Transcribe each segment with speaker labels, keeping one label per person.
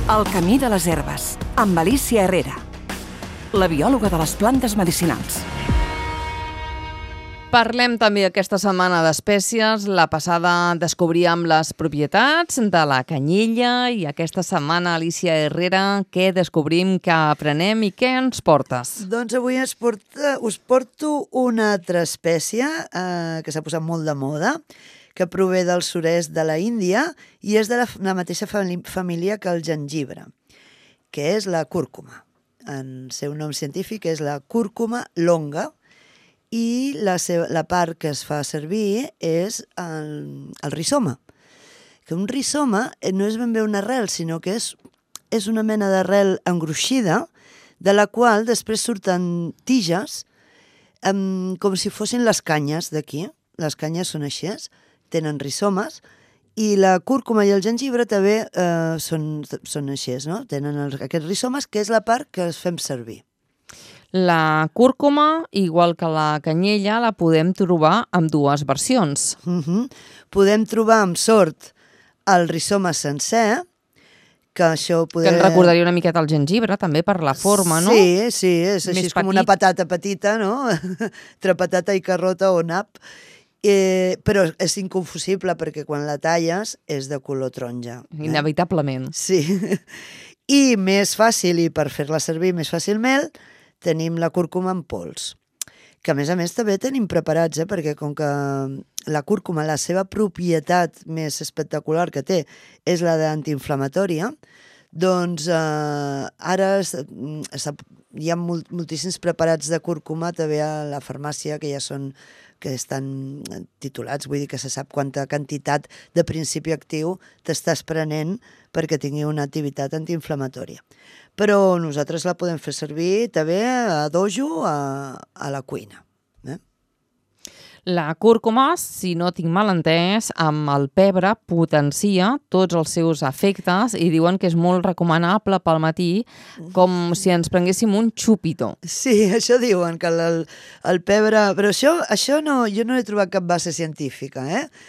Speaker 1: El camí de les herbes, amb Alicia Herrera, la biòloga de les plantes medicinals.
Speaker 2: Parlem també aquesta setmana d'espècies. La passada descobríem les propietats de la canyella i aquesta setmana, Alicia Herrera, què descobrim, què aprenem i què ens portes?
Speaker 3: Doncs avui us porto una altra espècie que s'ha posat molt de moda, que prové del sud-est de la Índia i és de la mateixa família que el gengibre, que és la cúrcuma. El seu nom científic és la cúrcuma longa i la part que es fa servir és el rizoma. Que un rizoma no és ben bé una arrel, sinó que és una mena d'arrel engruixida de la qual després surten tiges com si fossin les canyes d'aquí. Les canyes són així, tenen rizomes, i la cúrcuma i el gengibre també són així, no? Tenen aquests rizomes, que és la part que es fem servir.
Speaker 2: La cúrcuma, igual que la canyella, la podem trobar amb dues versions.
Speaker 3: Podem trobar amb sort el rizoma sencer, que això
Speaker 2: Que ens recordaria una miqueta el gengibre, també per la forma, no?
Speaker 3: Sí, és així com una patata petita, no? Entre patata i carrota o nap. Però és inconfusible perquè quan la talles és de color taronja.
Speaker 2: Inevitablement.
Speaker 3: Sí. I més fàcil, i per fer-la servir més fàcilment, tenim la cúrcuma en pols, que a més també tenim preparats, perquè com que la cúrcuma, la seva propietat més espectacular que té és la d'antiinflamatòria, doncs ara hi ha moltíssims preparats de cúrcuma també a la farmàcia que estan titulats, vull dir que se sap quanta quantitat de principi actiu t'estàs prenent perquè tingui una activitat antiinflamatòria. Però nosaltres la podem fer servir també a dojo, a la cuina.
Speaker 2: La cúrcuma, si no tinc mal entès, amb el pebre potencia tots els seus efectes i diuen que és molt recomanable pel matí, com si ens prenguéssim un xupito.
Speaker 3: Sí, això diuen, que el pebre... Però això no, jo no he trobat cap base científica,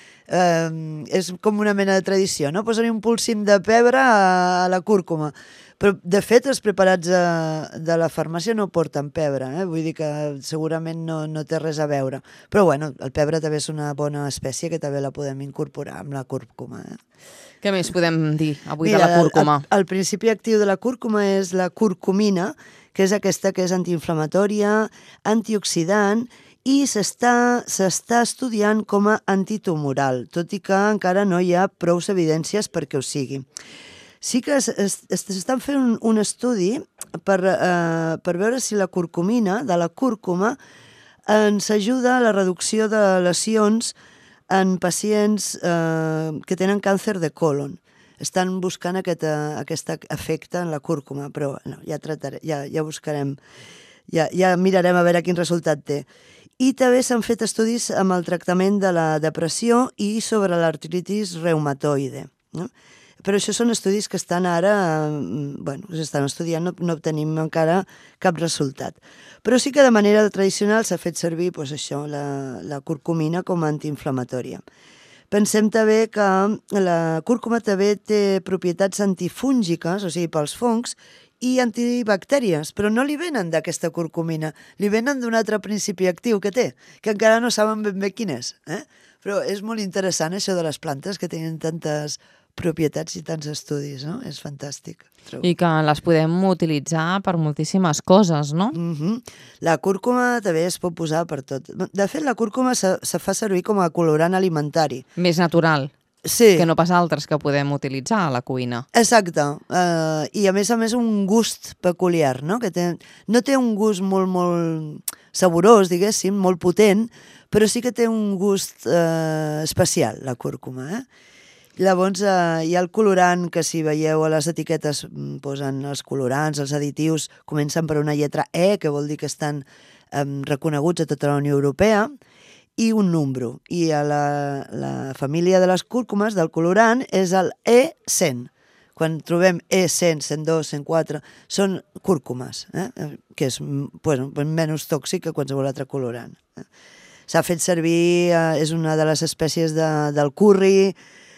Speaker 3: és com una mena de tradició, no? Posar-hi un polsim de pebre a la cúrcuma. Però, de fet, els preparats de la farmàcia no porten pebre, vull dir que segurament no té res a veure. Però, bueno, el pebre també és una bona espècie que també la podem incorporar amb la cúrcuma.
Speaker 2: Què més podem dir avui de la cúrcuma?
Speaker 3: El principi actiu de la cúrcuma és la curcumina, que és aquesta que és antiinflamatòria, antioxidant, i s'està estudiant com a antitumoral, tot i que encara no hi ha prous evidències perquè ho sigui. Sí que s'estan fent un estudi per veure si la curcumina, de la cúrcuma, ens ajuda a la reducció de lesions en pacients que tenen càncer de còlon. Estan buscant aquest efecte en la cúrcuma, però ja buscarem, ja mirarem a veure quin resultat té. I també s'han fet estudis amb el tractament de la depressió i sobre l'artritis reumatoide. Però això són estudis que estan ara, s'estan estudiant, no obtenim encara cap resultat. Però sí que de manera tradicional s'ha fet servir la curcumina com a antiinflamatòria. Pensem també que la cúrcuma també té propietats antifúngiques, o sigui, pels fongs, i antibactèries, però no li venen d'aquesta curcumina, li venen d'un altre principi actiu que té, que encara no saben ben bé quin és. Però és molt interessant això de les plantes que tenen tantes propietats i tants estudis, no? És fantàstic.
Speaker 2: I que les podem utilitzar per moltíssimes coses, no?
Speaker 3: La cúrcuma també es pot posar per tot. De fet, la cúrcuma se fa servir com a colorant alimentari.
Speaker 2: Més natural.
Speaker 3: Sí.
Speaker 2: Que no pas altres que podem utilitzar a la cuina.
Speaker 3: Exacte. I a més un gust peculiar, no? Que no té un gust molt saborós, diguéssim, molt potent, però sí que té un gust especial, la cúrcuma, Llavors hi ha el colorant, que si veieu a les etiquetes posen els colorants, els additius, comencen per una lletra E, que vol dir que estan reconeguts a tota la Unió Europea, i un número. I a la família de les cúrcumes, del colorant, és el E100. Quan trobem E100, 102, 104, són cúrcumes, que és menys tòxic que qualsevol altre colorant. S'ha fet servir, és una de les espècies del curri,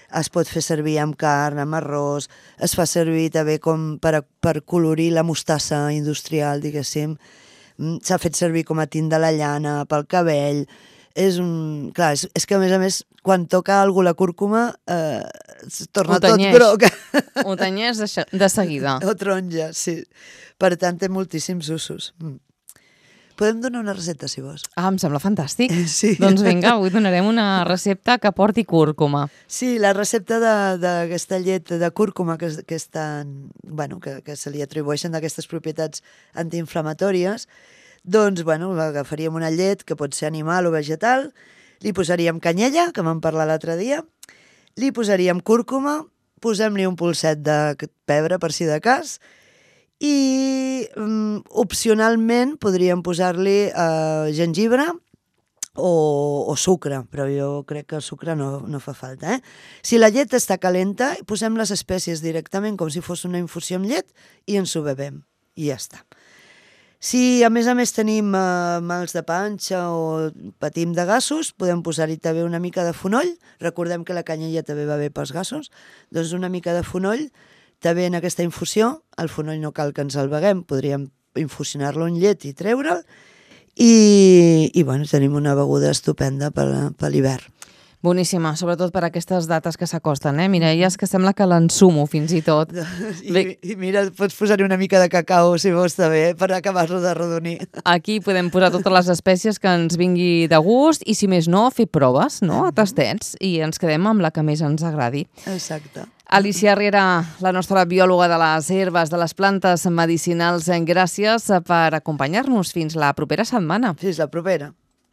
Speaker 3: es pot fer servir amb carn, amb arròs, es fa servir també com per colorir la mostassa industrial, diguéssim. S'ha fet servir com a tint de la llana, pel cabell. Clar, és que a més, quan toca algú la cúrcuma, es torna tot groc.
Speaker 2: Ho tenyeix de seguida.
Speaker 3: O taronja, sí. Per tant, té moltíssims usos. Podem donar una recepta, si vols.
Speaker 2: Em sembla fantàstic.
Speaker 3: Sí.
Speaker 2: Doncs vinga, avui donarem una recepta que porti cúrcuma.
Speaker 3: Sí, la recepta d'aquesta llet de cúrcuma que és tan... que se li atribueixen d'aquestes propietats antiinflamatòries, doncs, agafaríem una llet que pot ser animal o vegetal, li posaríem canyella, que vam parlar l'altre dia, li posaríem cúrcuma, posem-li un polset de pebre per si de cas, i opcionalment podríem posar-li gengibre o sucre, però jo crec que el sucre no fa falta. Si la llet està calenta, posem les espècies directament com si fos una infusió amb llet i ens ho bevem i ja està. Si a més tenim mals de panxa o patim de gasos, podem posar-hi també una mica de fonoll. Recordem que la canyella també va bé pels gasos, doncs una mica de fonoll. També en aquesta infusió, el fonoll no cal que ens el beguem, podríem infusionar-lo en llet i treure'l i tenim una beguda estupenda per l'hivern.
Speaker 2: Boníssima, sobretot per aquestes dates que s'acosten, Mireia, és que sembla que l'ensumo fins i tot.
Speaker 3: I mira, pots posar-hi una mica de cacau, si vols, també, per acabar-lo de redonir.
Speaker 2: Aquí podem posar totes les espècies que ens vingui de gust i, si més no, fer proves, a tastets, i ens quedem amb la que més ens agradi.
Speaker 3: Exacte.
Speaker 2: Alicia Herrera, la nostra biòloga de les herbes, de les plantes medicinals, gràcies per acompanyar-nos. Fins la propera setmana.
Speaker 3: Fins la propera.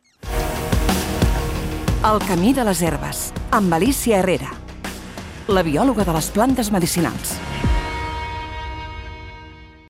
Speaker 1: El camí de les herbes, amb Alicia Herrera, la biòloga de les plantes medicinals.